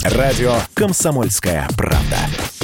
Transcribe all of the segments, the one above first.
Радио «Комсомольская правда».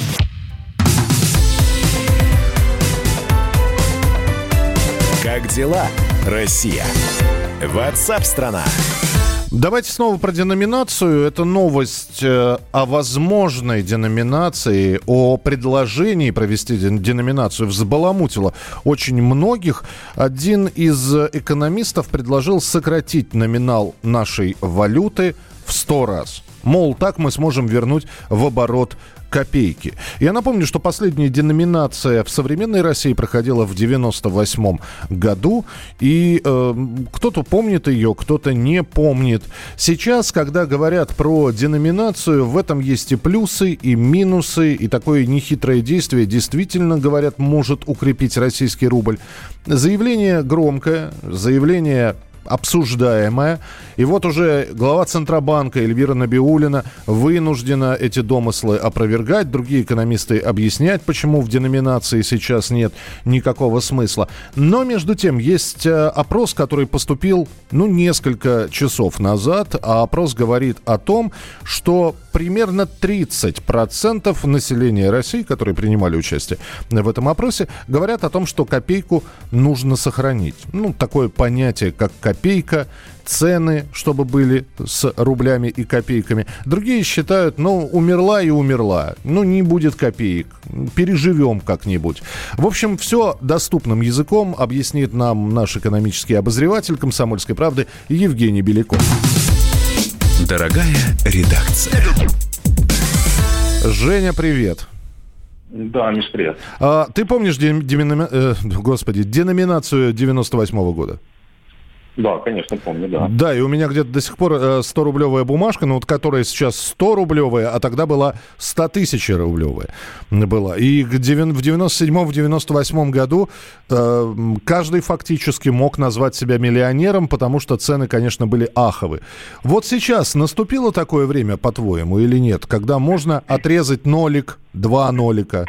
Как дела, Россия? WhatsApp-страна. Давайте снова про деноминацию. Это новость о возможной деноминации, о предложении провести деноминацию взбаламутила очень многих. Один из экономистов предложил сократить номинал нашей валюты в 100 раз. Мол, так мы сможем вернуть в оборот копейки. Я напомню, что последняя деноминация в современной России проходила в 1998 году. И кто-то помнит ее, кто-то не помнит. Сейчас, когда говорят про деноминацию, в этом есть и плюсы, и минусы. И такое нехитрое действие, действительно, говорят, может укрепить российский рубль. Заявление громкое, заявление обсуждаемая. И вот уже глава Центробанка Эльвира Набиуллина вынуждена эти домыслы опровергать. Другие экономисты объяснять, почему в деноминации сейчас нет никакого смысла. Но, между тем, есть опрос, который поступил, несколько часов назад. А опрос говорит о том, что примерно 30% населения России, которые принимали участие в этом опросе, говорят о том, что копейку нужно сохранить. Такое понятие, как копейка, цены, чтобы были с рублями и копейками. Другие считают, умерла и умерла. Не будет копеек. Переживем как-нибудь. В общем, все доступным языком объяснит нам наш экономический обозреватель «Комсомольской правды» Евгений Беляков. Дорогая редакция. Женя, привет. Да, Миш, привет. Ты помнишь деноминацию 98-го года? Да, конечно, помню, да. Да, и у меня где-то до сих пор 100-рублевая бумажка, которая сейчас 100-рублевая, а тогда была 100-тысячерублевая была. И в 97-98 году каждый фактически мог назвать себя миллионером, потому что цены, конечно, были аховы. Вот сейчас наступило такое время, по-твоему, или нет, когда можно отрезать нолик, 2 нолика?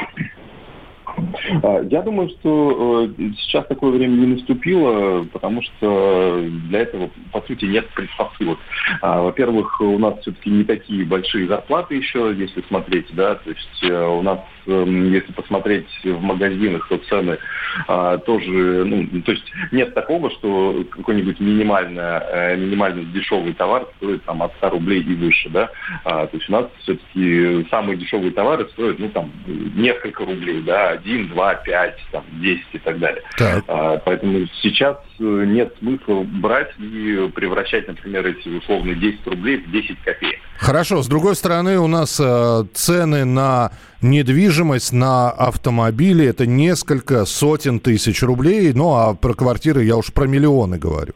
Я думаю, что сейчас такое время не наступило, потому что для этого, по сути, нет предпосылок. Во-первых, у нас все-таки не такие большие зарплаты еще, если смотреть, да, то есть у нас, если посмотреть в магазинах, то цены тоже, то есть нет такого, что какой-нибудь минимально дешевый товар стоит там от 100 рублей и выше, да, то есть у нас все-таки самые дешевые товары стоят, несколько рублей, да, 1, 2, 5, 10 и так далее. Так. Поэтому сейчас нет смысла брать и превращать, например, эти условные 10 рублей в 10 копеек. Хорошо. С другой стороны, у нас цены на недвижимость, на автомобили — это несколько сотен тысяч рублей. А про квартиры я уж про миллионы говорю.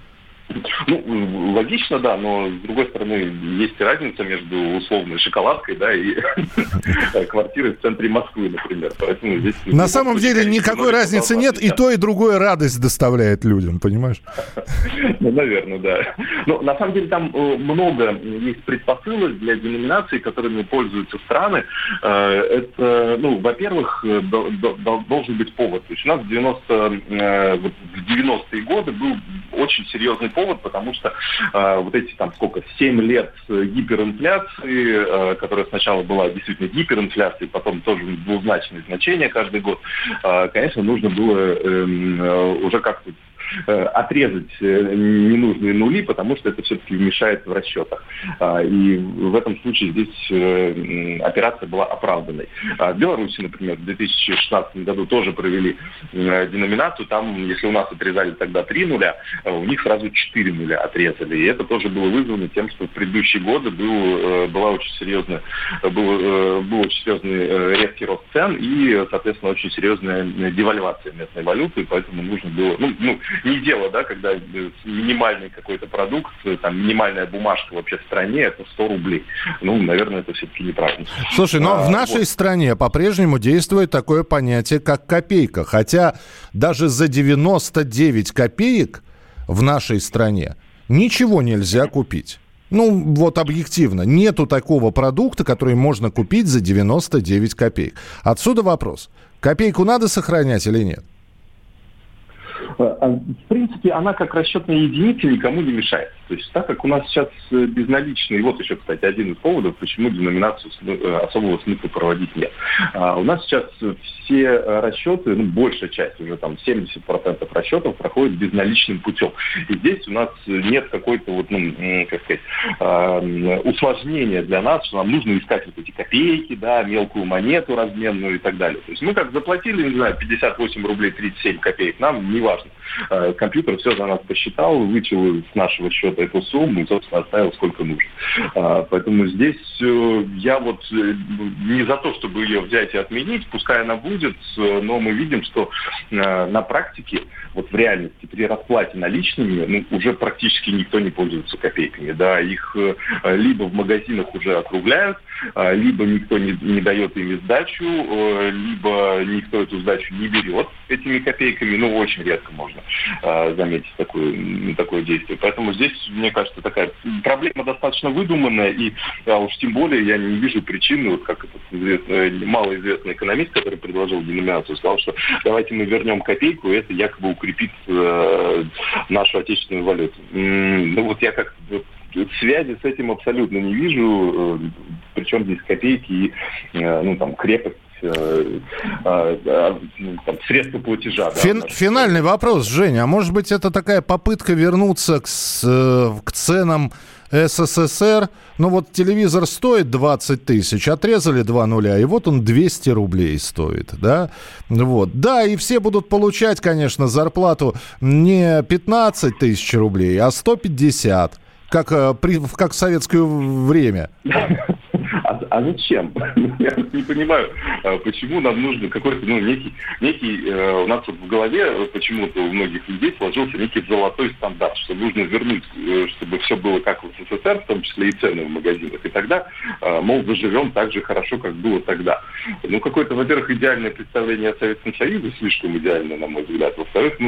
Логично, да, но с другой стороны есть разница между условной шоколадкой, да, и квартирой в центре Москвы, например. Поэтому здесь на самом деле никакой разницы нет, и то, и другое радость доставляет людям, понимаешь? Наверное, да. Но на самом деле там много есть предпосылок для деноминации, которыми пользуются страны. Это, во-первых, должен быть повод. То есть у нас в 90-е годы был очень серьезный повод, потому что вот эти 7 лет гиперинфляции, которая сначала была действительно гиперинфляцией, потом тоже двузначные значения каждый год, конечно, нужно было уже как-то отрезать ненужные нули, потому что это все-таки мешает в расчетах. И в этом случае здесь операция была оправданной. В Беларуси, например, в 2016 году тоже провели деноминацию. Там, если у нас отрезали тогда 3 нуля, у них сразу 4 нуля отрезали. И это тоже было вызвано тем, что в предыдущие годы был очень серьезный резкий рост цен и, соответственно, очень серьезная девальвация местной валюты. Поэтому нужно было... не дело, да, когда минимальный какой-то продукт, минимальная бумажка вообще в стране, это 100 рублей. Наверное, это все-таки неправильно. Слушай, но в нашей стране по-прежнему действует такое понятие, как копейка. Хотя даже за 99 копеек в нашей стране ничего нельзя купить. Объективно. Нету такого продукта, который можно купить за 99 копеек. Отсюда вопрос. Копейку надо сохранять или нет? В принципе, она как расчетная единица никому не мешает. То есть так как у нас сейчас безналичные, вот еще, кстати, один из поводов, почему деноминацию особого смысла проводить нет. У нас сейчас все расчеты, большая часть, уже там 70% расчетов проходит безналичным путем. И здесь у нас нет какой-то усложнения для нас, что нам нужно искать вот эти копейки, да, мелкую монету разменную и так далее. То есть мы как заплатили, не знаю, 58 рублей 37 копеек, нам не важно. Компьютер все за нас посчитал, вычел с нашего счета эту сумму и, собственно, оставил сколько нужно. Поэтому здесь я вот не за то, чтобы ее взять и отменить, пускай она будет, но мы видим, что на практике, вот в реальности, при расплате наличными, уже практически никто не пользуется копейками. Да, их либо в магазинах уже округляют, либо никто не дает им сдачу, либо никто эту сдачу не берет этими копейками. Очень редко можно заметить такое действие. Поэтому здесь, мне кажется, такая проблема достаточно выдуманная, и уж тем более я не вижу причины, вот как этот малоизвестный экономист, который предложил деноминацию, сказал, что давайте мы вернем копейку, и это якобы укрепит нашу отечественную валюту. Я как-то связи с этим абсолютно не вижу, причем здесь копейки и крепость, средства платежа. Финальный вопрос, Женя. А может быть, это такая попытка вернуться к ценам СССР? Телевизор стоит 20 тысяч, отрезали 2 нуля, и вот он 200 рублей стоит, да? Да, и все будут получать, конечно, зарплату не 15 тысяч рублей, а 150, как в советское время. А зачем? Я не понимаю, почему нам нужно какой-то, некий, у нас вот в голове почему-то у многих людей сложился некий золотой стандарт, что нужно вернуть, чтобы все было как в СССР, в том числе и цены в магазинах. И тогда, заживем так же хорошо, как было тогда. Какое-то, во-первых, идеальное представление о Советском Союзе, слишком идеальное, на мой взгляд. Во-вторых,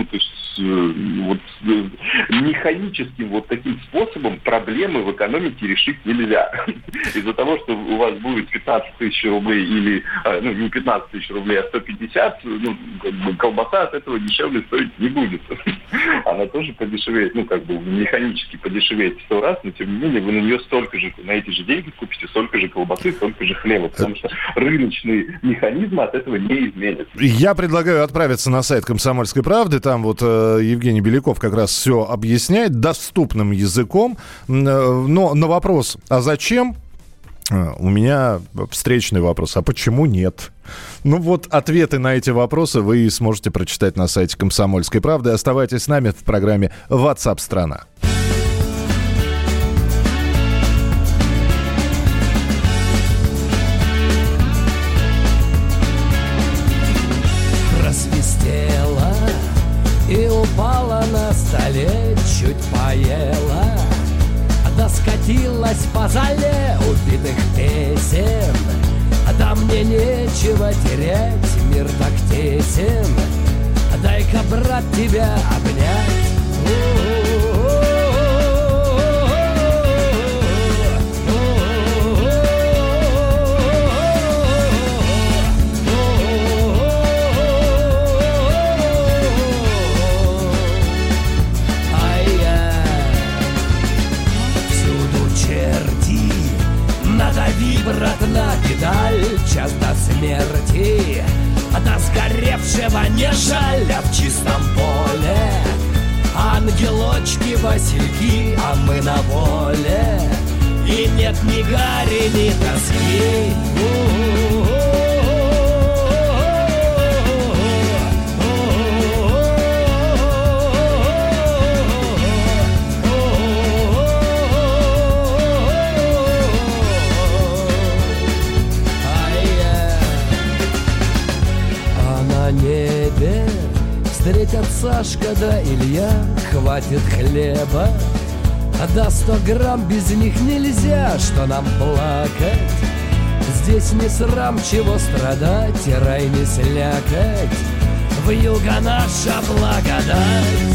механическим таким способом проблемы в экономике решить нельзя. Из-за того, что у вас будет 15 тысяч рублей или, не 15 тысяч рублей, а 150, колбаса от этого дешевле стоить не будет. Она тоже подешевеет, механически подешевеет в 100 раз, но тем не менее вы на нее на эти же деньги купите столько же колбасы, столько же хлеба, потому что рыночные механизмы от этого не изменятся. Я предлагаю отправиться на сайт «Комсомольской правды», там Евгений Беляков как раз все объясняет доступным языком, но на вопрос «а зачем?» у меня встречный вопрос. А почему нет? Ответы на эти вопросы вы сможете прочитать на сайте «Комсомольской правды». Оставайтесь с нами в программе WhatsApp страна. Просвистела и упала на столе, чуть поела, да скатилась по зале убитых песен. Да мне нечего терять, мир так тесен. Дай-ка, брат, тебя обнять. Надави, брат, на педаль, час до смерти, до сгоревшего не жаль, а в чистом поле ангелочки, васильки, а мы на воле, и нет ни гари, ни тоски. Встретят Сашка да Илья, хватит хлеба, да 100 грамм без них нельзя, что нам плакать. Здесь не срам, чего страдать, и рай не слякоть, вьюга наша благодать.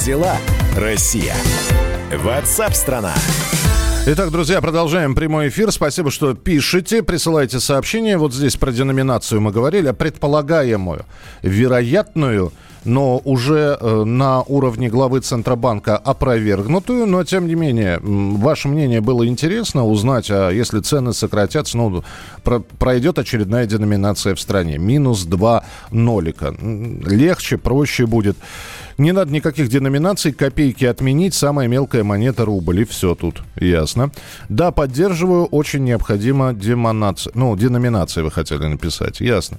дела, Россия? WhatsApp-страна. Итак, друзья, продолжаем прямой эфир. Спасибо, что пишете, присылайте сообщения. Вот здесь про деноминацию мы говорили, а предполагаемую, вероятную, но уже на уровне главы Центробанка опровергнутую. Но, тем не менее, ваше мнение было интересно узнать, а если цены сократятся, пройдет очередная деноминация в стране. Минус 2 нолика. Легче, проще будет. Не надо никаких деноминаций, копейки отменить, самая мелкая монета рубль, и все тут, ясно. Да, поддерживаю, очень необходима деноминация вы хотели написать, ясно.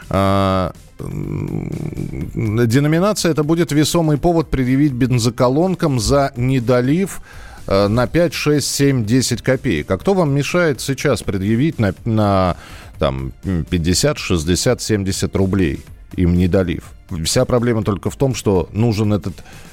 Деноминация — это будет весомый повод предъявить бензоколонкам за недолив на 5, 6, 7, 10 копеек. А кто вам мешает сейчас предъявить на 50, 60, 70 рублей им недолив? Вся проблема только в том, что нужны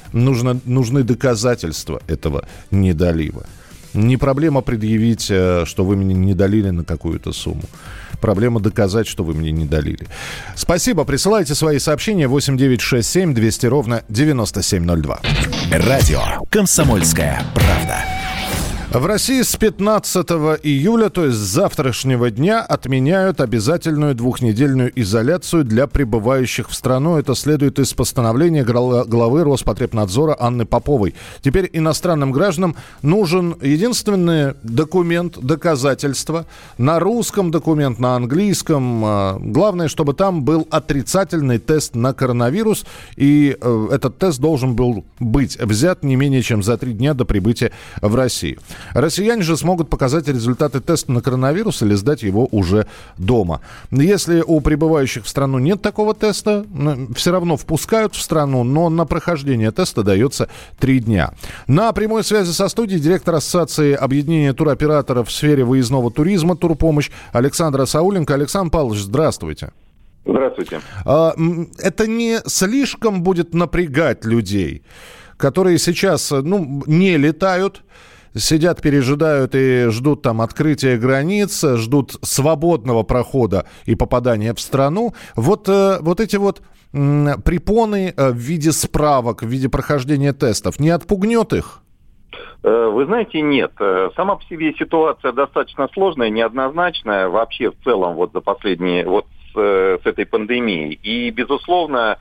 доказательства этого недолива. Не проблема предъявить, что вы мне не долили на какую-то сумму. Проблема доказать, что вы мне не долили. Спасибо. Присылайте свои сообщения 8967 200 ровно 9702. Радио «Комсомольская правда». В России с 15 июля, то есть с завтрашнего дня, отменяют обязательную двухнедельную изоляцию для прибывающих в страну. Это следует из постановления главы Роспотребнадзора Анны Поповой. Теперь иностранным гражданам нужен единственный документ, доказательство. На русском документ, на английском. Главное, чтобы там был отрицательный тест на коронавирус. И этот тест должен был быть взят не менее чем за 3 дня до прибытия в Россию. Россияне же смогут показать результаты теста на коронавирус или сдать его уже дома. Если у прибывающих в страну нет такого теста, все равно впускают в страну, но на прохождение теста дается 3 дня. На прямой связи со студией директор Ассоциации объединения туроператоров в сфере выездного туризма «Турпомощь» Александр Сауленко. Александр Павлович, здравствуйте. Здравствуйте. Это не слишком будет напрягать людей, которые сейчас не летают, сидят, пережидают и ждут там открытия границ, ждут свободного прохода и попадания в страну. Вот эти препоны в виде справок, в виде прохождения тестов, не отпугнет их? Вы знаете, нет. Сама по себе ситуация достаточно сложная, неоднозначная вообще в целом за последние, с этой пандемией. И, безусловно,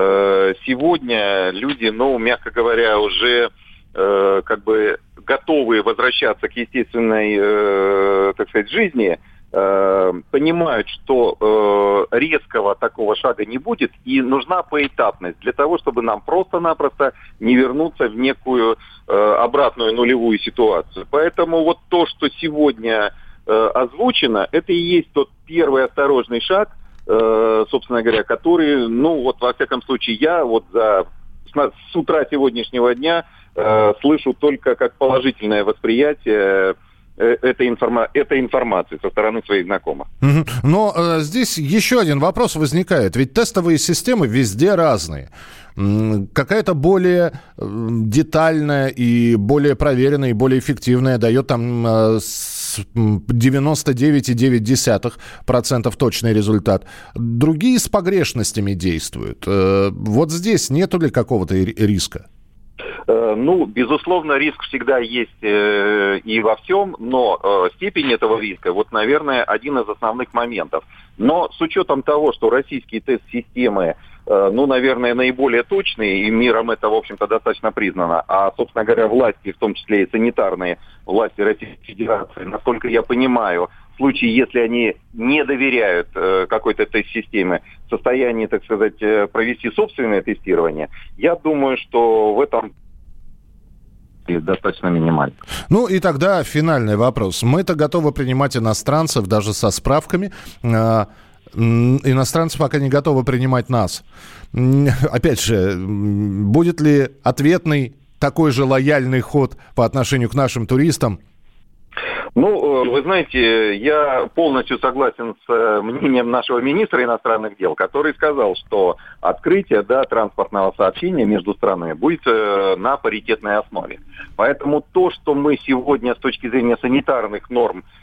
сегодня люди, мягко говоря, уже готовые возвращаться к естественной, жизни, понимают, что резкого такого шага не будет, и нужна поэтапность для того, чтобы нам просто-напросто не вернуться в некую обратную нулевую ситуацию. Поэтому то, что сегодня озвучено, это и есть тот первый осторожный шаг, собственно говоря, который, во всяком случае, я с утра сегодняшнего дня слышу только как положительное восприятие этой информации со стороны своих знакомых. Но здесь еще один вопрос возникает. Ведь тестовые системы везде разные. Какая-то более детальная и более проверенная, и более эффективная дает 99,9% точный результат. Другие с погрешностями действуют. Вот здесь нету ли какого-то риска? Безусловно, риск всегда есть и во всем, но степень этого риска, наверное, один из основных моментов. Но с учетом того, что российские тест-системы, наверное, наиболее точные, и миром это, в общем-то, достаточно признано, а, собственно говоря, власти, в том числе и санитарные власти Российской Федерации, насколько я понимаю, в случае, если они не доверяют какой-то тест-системе, в состоянии, провести собственное тестирование, я думаю, что в этом достаточно минимально. И тогда финальный вопрос. Мы-то готовы принимать иностранцев даже со справками. Иностранцы пока не готовы принимать нас. Опять же, будет ли ответный такой же лояльный ход по отношению к нашим туристам? Вы знаете, я полностью согласен с мнением нашего министра иностранных дел, который сказал, что открытие транспортного сообщения между странами будет на паритетной основе. Поэтому то, что мы сегодня с точки зрения санитарных норм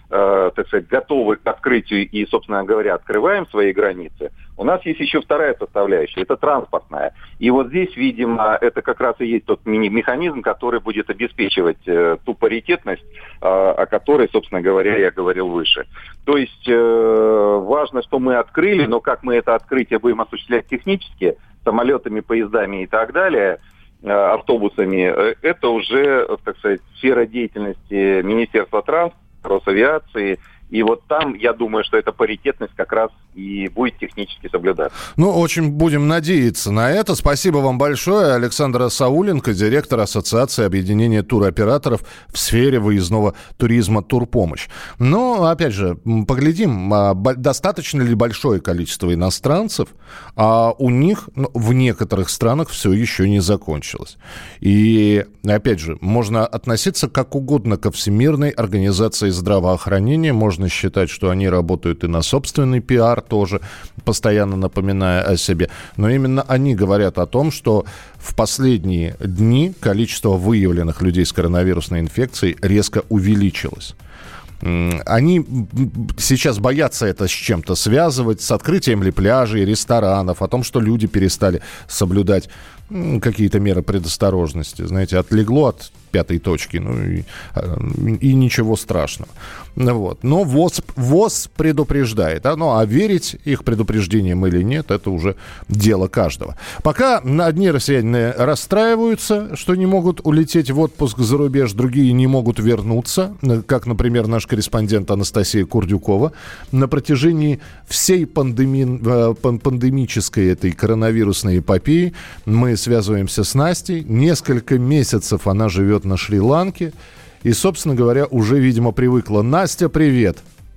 так сказать, готовы к открытию и, собственно говоря, открываем свои границы, у нас есть еще вторая составляющая, это транспортная. И вот здесь, видимо, это как раз и есть тот механизм, который будет обеспечивать ту паритетность, о которой, собственно говоря, я говорил выше. То есть важно, что мы открыли, но как мы это открытие будем осуществлять технически, самолетами, поездами и так далее, автобусами, это уже, так сказать, сфера деятельности Министерства транспорта, Росавиации. И вот там, я думаю, что эта паритетность как раз и будет технически соблюдаться. Ну, очень будем надеяться на это. Спасибо вам большое. Александр Сауленко, директор Ассоциации объединения туроператоров в сфере выездного туризма «Турпомощь». Но, опять же, поглядим, достаточно ли большое количество иностранцев, а у них в некоторых странах все еще не закончилось. И, опять же, можно относиться как угодно ко Всемирной организации здравоохранения, можно считать, что они работают и на собственный пиар тоже, постоянно напоминая о себе. Но именно они говорят о том, что в последние дни количество выявленных людей с коронавирусной инфекцией резко увеличилось. Они сейчас боятся это с чем-то связывать, с открытием ли пляжей, ресторанов, о том, что люди перестали соблюдать какие-то меры предосторожности. Знаете, отлегло от пятой точки, и ничего страшного. Вот. Но ВОЗ предупреждает. А верить их предупреждениям или нет, это уже дело каждого. Пока одни россияне расстраиваются, что не могут улететь в отпуск за рубеж, другие не могут вернуться, как, например, наш корреспондент Анастасия Курдюкова. На протяжении всей пандемической этой коронавирусной эпопеи мы связываемся с Настей. Несколько месяцев она живет на Шри-Ланке и, собственно говоря, уже, видимо, привыкла. Настя, привет.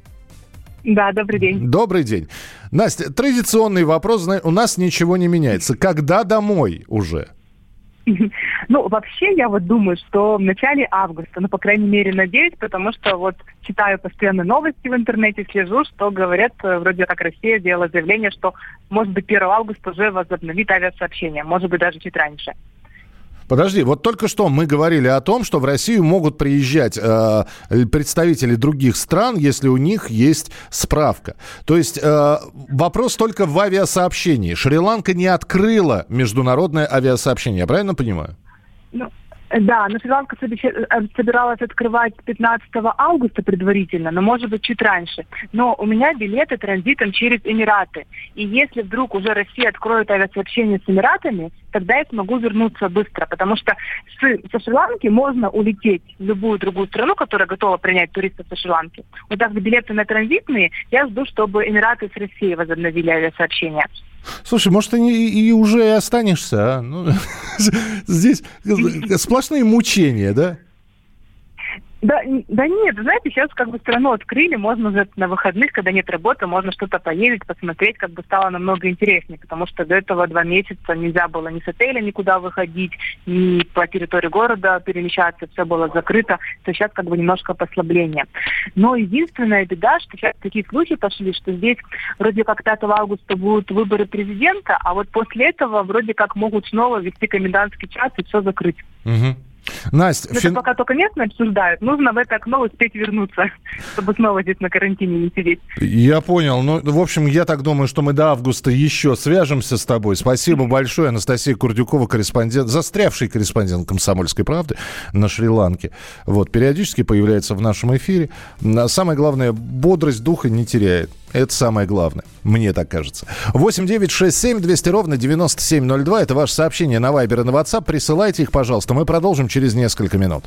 Да, добрый день. Добрый день. Настя, традиционный вопрос, у нас ничего не меняется. Когда домой уже? Ну, вообще, я вот думаю, что в начале августа, по крайней мере, надеюсь, потому что вот читаю постоянно новости в интернете, слежу, что говорят, вроде как Россия сделала заявление, что, может быть, 1 августа уже возобновит авиасообщение, может быть, даже чуть раньше. Подожди, вот только что мы говорили о том, что в Россию могут приезжать представители других стран, если у них есть справка. То есть вопрос только в авиасообщении. Шри-Ланка не открыла международное авиасообщение, я правильно понимаю? Да, но Шри-Ланка собиралась открывать 15 августа предварительно, но, может быть, чуть раньше. Но у меня билеты транзитом через Эмираты. И если вдруг уже Россия откроет авиасообщение с Эмиратами, тогда я смогу вернуться быстро, потому что со Шри-Ланки можно улететь в любую другую страну, которая готова принять туристов со Шри-Ланки. Вот так билеты на транзитные я жду, чтобы Эмираты с Россией возобновили авиасообщение. Слушай, может, ты и уже и останешься, а? Здесь сплошные мучения, да? Да нет, знаете, сейчас страну открыли, можно уже на выходных, когда нет работы, можно что-то поездить, посмотреть, стало намного интереснее, потому что до этого 2 месяца нельзя было ни с отеля никуда выходить, ни по территории города перемещаться, все было закрыто, то сейчас немножко послабление. Но единственная беда, что сейчас такие слухи пошли, что здесь вроде как 5 августа будут выборы президента, а вот после этого вроде как могут снова ввести комендантский час и все закрыть. Угу. Настя, это пока только местные обсуждают. Нужно в это окно успеть вернуться, чтобы снова здесь на карантине не сидеть. Я понял. В общем, я так думаю, что мы до августа еще свяжемся с тобой. Спасибо большое, Анастасия Курдюкова, застрявший корреспондент «Комсомольской правды» на Шри-Ланке. Периодически появляется в нашем эфире. Самое главное, бодрость духа не теряет. Это самое главное, мне так кажется. 8-967-200-97-02. Это ваше сообщение на Вайбер и на WhatsApp. Присылайте их, пожалуйста. Мы продолжим через несколько минут.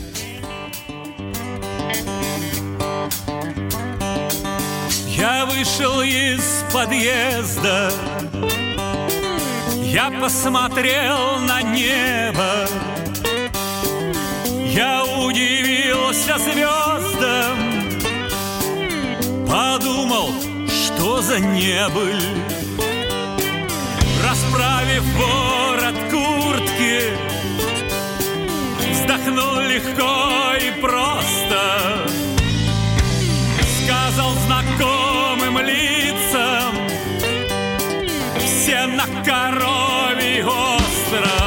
Я вышел из подъезда, я посмотрел на небо, я удивился звездам, подумал, что за небыль. Расправив ворот куртки, вздохнул легко и просто, сказал знакомым лицам: все на Коровий остров.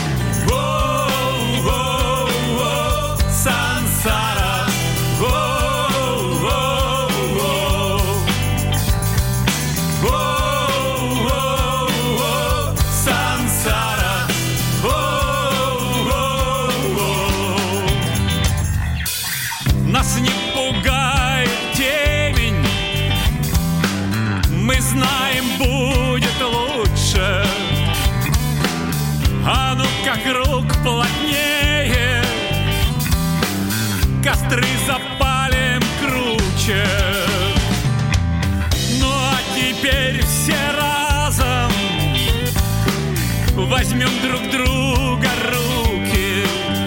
Воу-воу-воу, сансара, воу. Нас не пугает темень, мы знаем, будет лучше. А ну как рук плотнее, костры запалим круче. Ну а теперь все разом возьмем друг друга руки,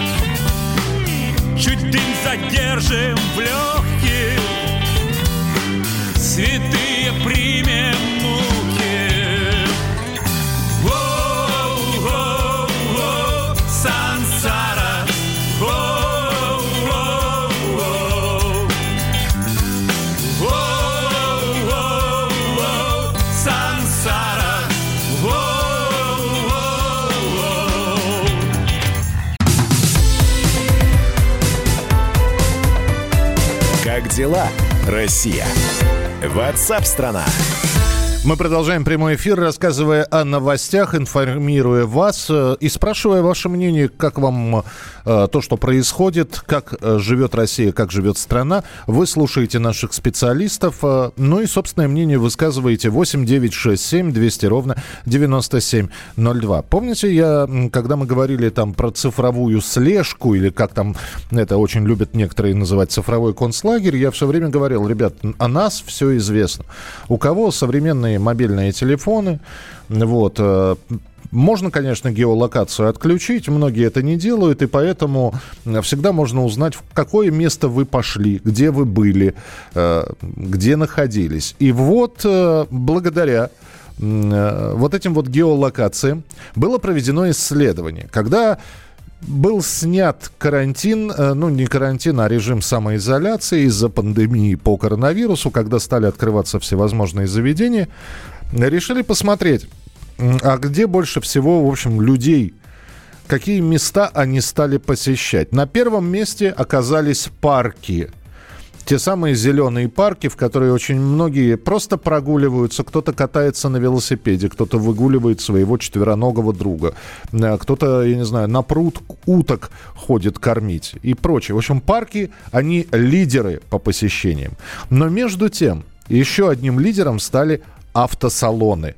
чуть дым задержим в легких, святые примем муки. Воу-воу-воу, сансара, воу-воу-воу, воу-воу-воу, сансара, воу-воу-воу. Как дела, Россия? WhatsApp-страна. Мы продолжаем прямой эфир, рассказывая о новостях, информируя вас и спрашивая ваше мнение, как вам то, что происходит, как живет Россия, как живет страна. Вы слушаете наших специалистов, ну и собственное мнение высказываете 8 9 6 7 200 ровно 9702. Помните, когда мы говорили там про цифровую слежку, или как там это очень любят некоторые называть цифровой концлагерь, я все время говорил: ребят, о нас все известно. У кого современные мобильные телефоны, вот, можно, конечно, геолокацию отключить, многие это не делают, и поэтому всегда можно узнать, в какое место вы пошли, где вы были, где находились. И вот благодаря вот этим вот геолокациям было проведено исследование. Когда был снят карантин, ну не карантин, а режим самоизоляции из-за пандемии по коронавирусу, когда стали открываться всевозможные заведения, решили посмотреть, а где больше всего, в общем, людей, какие места они стали посещать. На первом месте оказались парки. Те самые зеленые парки, в которые очень многие просто прогуливаются. Кто-то катается на велосипеде, кто-то выгуливает своего четвероногого друга. Кто-то, я не знаю, на пруд уток ходит кормить и прочее. В общем, парки, они лидеры по посещениям. Но между тем, еще одним лидером стали автосалоны.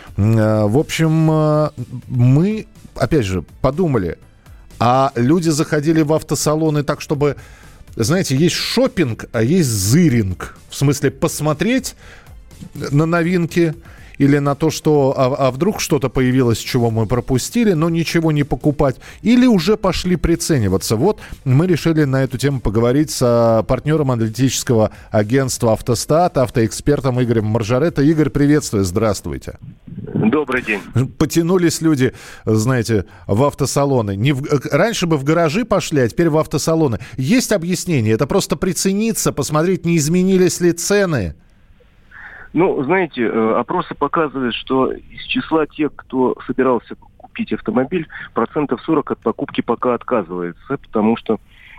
В общем, мы, опять же, подумали, а люди заходили в автосалоны так, чтобы... Знаете, есть шопинг, а есть зыринг. В смысле, посмотреть на новинки или на то, что... А вдруг что-то появилось, чего мы пропустили, но ничего не покупать. Или уже пошли прицениваться. Вот мы решили на эту тему поговорить с партнером аналитического агентства «Автостат», автоэкспертом Игорем Маржаретто. Игорь, приветствую, здравствуйте. Добрый день. Потянулись люди, знаете, в автосалоны. Раньше бы в гаражи пошли, а теперь в автосалоны. Есть объяснение? Это просто прицениться, посмотреть, не изменились ли цены? Ну, знаете, опросы показывают, что из числа тех, кто собирался купить автомобиль, 40% от покупки пока отказывается, потому что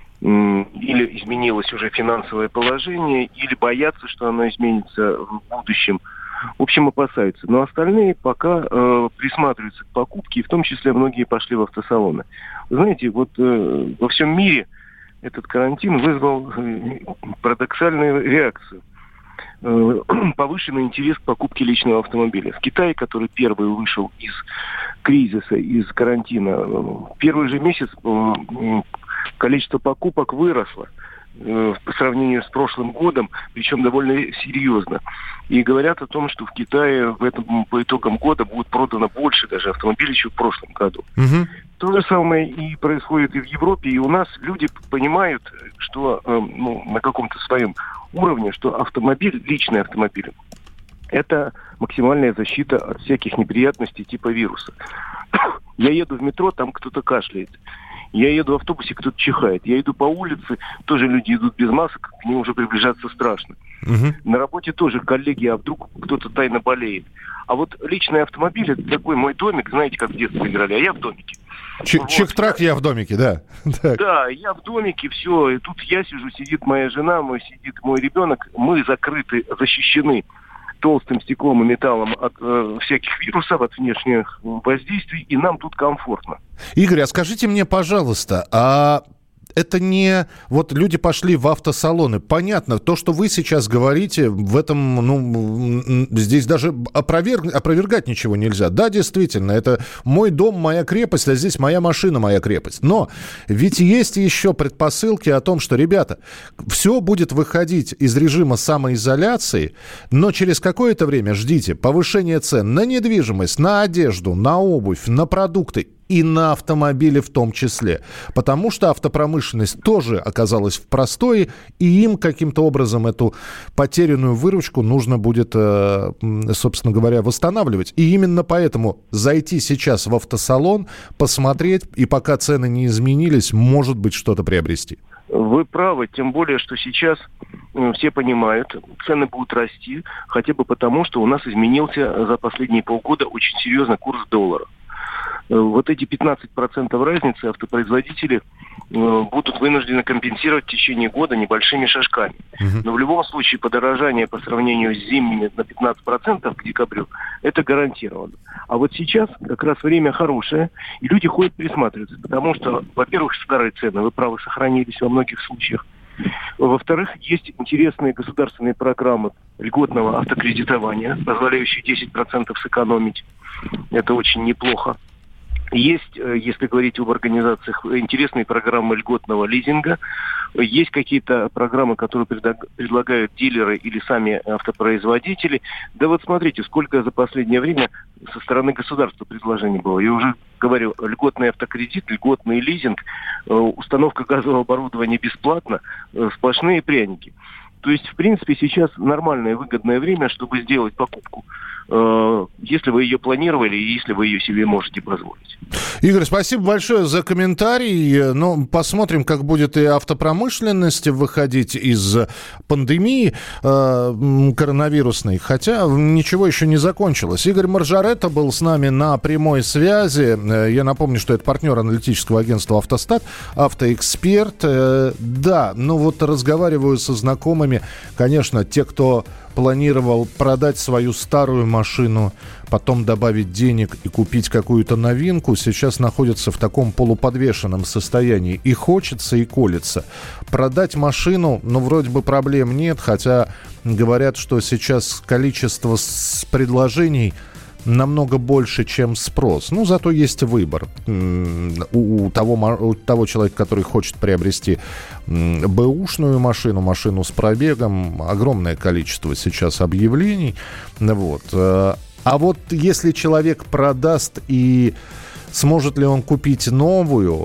или изменилось уже финансовое положение, или боятся, что оно изменится в будущем. В общем, опасаются. Но остальные пока присматриваются к покупке, и в том числе многие пошли в автосалоны. Вы знаете, вот во всем мире этот карантин вызвал парадоксальную реакцию. Повышенный интерес к покупке личного автомобиля. В Китае, который первый вышел из кризиса, из карантина, в первый же месяц количество покупок выросло по сравнению с прошлым годом, причем довольно серьезно. И говорят о том, что в Китае по итогам года будет продано больше даже автомобилей, чем в прошлом году. Угу. То же самое и происходит и в Европе, и у нас люди понимают, что на каком-то своем уровне, что автомобиль, личный автомобиль, это максимальная защита от всяких неприятностей типа вируса. Я еду в метро, там кто-то кашляет. Я еду в автобусе, кто-то чихает. Я иду по улице, тоже люди идут без масок, к ним уже приближаться страшно. Угу. На работе тоже коллеги, а вдруг кто-то тайно болеет. А вот личный автомобиль, это такой мой домик, знаете, как в детстве играли, а я в домике. Чик-трак, я в домике, да. Да, я в домике, все, и тут я сижу, сидит моя жена, сидит мой ребенок, мы закрыты, защищены толстым стеклом и металлом от всяких вирусов, от внешних воздействий, и нам тут комфортно. Игорь, а скажите мне, пожалуйста, а это не... Вот люди пошли в автосалоны. Понятно, то, что вы сейчас говорите, в этом, здесь даже опровергать ничего нельзя. Да, действительно, это мой дом, моя крепость, а здесь моя машина, моя крепость. Но ведь есть еще предпосылки о том, что, ребята, все будет выходить из режима самоизоляции, но через какое-то время, ждите, повышение цен на недвижимость, на одежду, на обувь, на продукты и на автомобили в том числе. Потому что автопромышленность тоже оказалась в простое, и им каким-то образом эту потерянную выручку нужно будет, собственно говоря, восстанавливать. И именно поэтому зайти сейчас в автосалон, посмотреть, и пока цены не изменились, может быть, что-то приобрести. Вы правы, тем более, что сейчас все понимают, цены будут расти, хотя бы потому, что у нас изменился за последние полгода очень серьезно курс доллара. Вот эти 15% разницы автопроизводители будут вынуждены компенсировать в течение года небольшими шажками. Но в любом случае подорожание по сравнению с зимними на 15% к декабрю – это гарантированно. А вот сейчас как раз время хорошее, и люди ходят присматриваться, потому что, во-первых, старые цены, вы правы, сохранились во многих случаях. Во-вторых, есть интересные государственные программы льготного автокредитования, позволяющие 10% сэкономить. Это очень неплохо. Есть, если говорить об организациях, интересные программы льготного лизинга. Есть какие-то программы, которые предлагают дилеры или сами автопроизводители. Да вот смотрите, сколько за последнее время со стороны государства предложений было. Я уже говорю, льготный автокредит, льготный лизинг, установка газового оборудования бесплатно, сплошные пряники. То есть, в принципе, сейчас нормальное выгодное время, чтобы сделать покупку, если вы ее планировали и если вы ее себе можете позволить. Игорь, спасибо большое за комментарий. Ну, посмотрим, как будет и автопромышленность выходить из пандемии коронавирусной. Хотя ничего еще не закончилось. Игорь Маржаретта был с нами на прямой связи. Я напомню, что это партнер аналитического агентства «Автостат», автоэксперт. Да, ну вот разговариваю со знакомыми. Конечно, те, кто планировал продать свою старую машину, потом добавить денег и купить какую-то новинку, сейчас находятся в таком полуподвешенном состоянии. И хочется, и колется. Продать машину, ну, вроде бы проблем нет, хотя говорят, что сейчас количество предложений намного больше, чем спрос. Ну, зато есть выбор. У того человека, который хочет приобрести бэушную машину, машину с пробегом, огромное количество сейчас объявлений. Вот. А вот если человек продаст, и сможет ли он купить новую...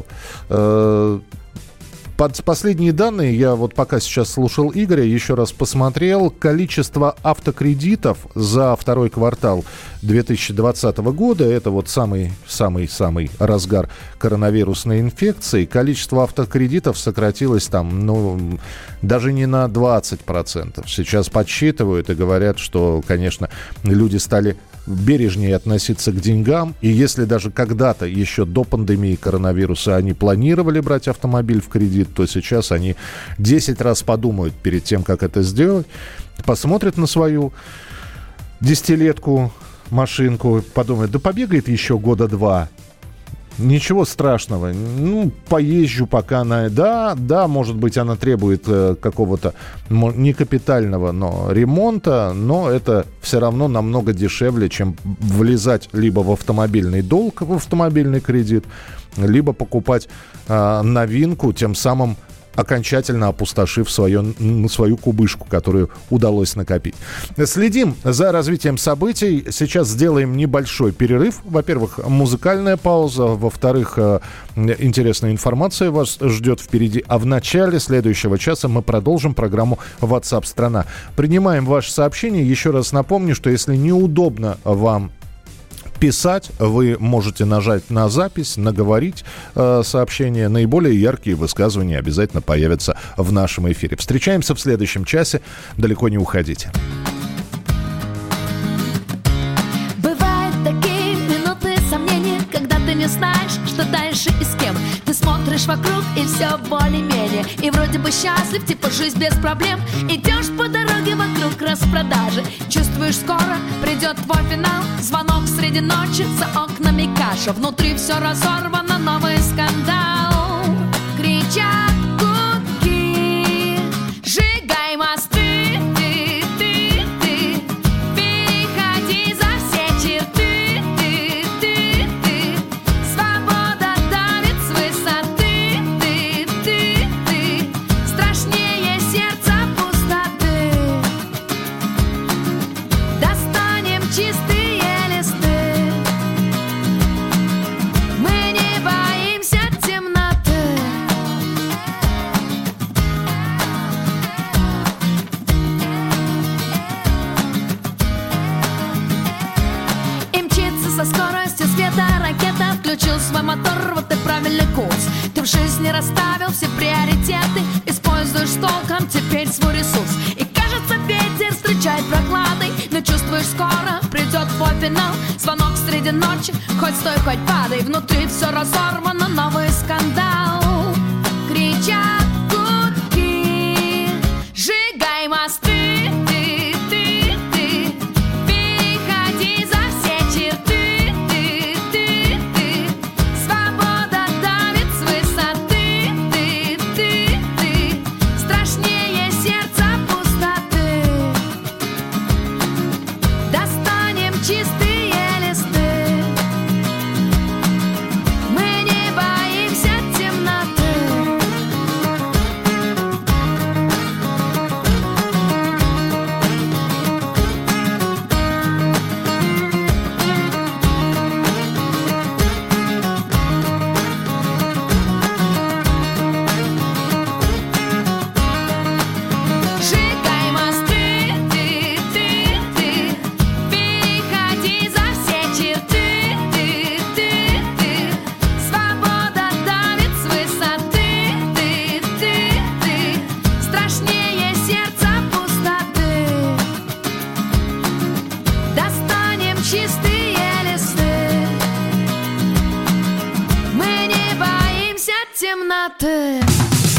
Последние данные, я вот пока сейчас слушал Игоря, еще раз посмотрел, количество автокредитов за второй квартал 2020 года, это вот самый разгар коронавирусной инфекции, количество автокредитов сократилось там, ну, даже не на 20%. Сейчас подсчитывают и говорят, что, конечно, люди стали бережнее относиться к деньгам. И если даже когда-то, еще до пандемии коронавируса, они планировали брать автомобиль в кредит, то сейчас они 10 раз подумают перед тем, как это сделать. Посмотрят на свою десятилетку, машинку, подумают, да побегает еще года два. Ничего страшного. Ну, поезжу пока на... Да, может быть, она требует какого-то не капитального, но ремонта, но это все равно намного дешевле, чем влезать либо в автомобильный долг, в автомобильный кредит, либо покупать новинку, тем самым окончательно опустошив свою кубышку, которую удалось накопить. Следим за развитием событий. Сейчас сделаем небольшой перерыв. Во-первых, музыкальная пауза. Во-вторых, интересная информация вас ждет впереди. А в начале следующего часа мы продолжим программу WhatsApp страна. Принимаем ваши сообщения. Еще раз напомню, что если неудобно вам писать, вы можете нажать на запись, наговорить сообщение. Наиболее яркие высказывания обязательно появятся в нашем эфире. Встречаемся в следующем часе. Далеко не уходите. Бывают такие минуты сомнений, когда ты не знаешь, что дальше и с кем. Ты смотришь вокруг, и все более-менее. И вроде бы счастлив, типа жизнь без проблем. Идешь по дороге вокруг распродажи. Чувствуешь, скоро придет твой финал. Звонок среди ночи, за окнами каша. Внутри все разорвано, новый скандал. Кричат включил свой мотор, вот и правильный курс. Ты в жизни расставил все приоритеты, используешь с толком теперь свой ресурс. И кажется, ветер встречает прохладой, но чувствуешь, скоро придет твой финал. Звонок среди ночи, хоть стой, хоть падай, внутри все разорвано, новый скандал. Кричат гудки, сжигай мосты.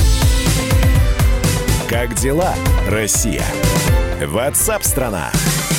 Как дела, Россия? WhatsApp-страна!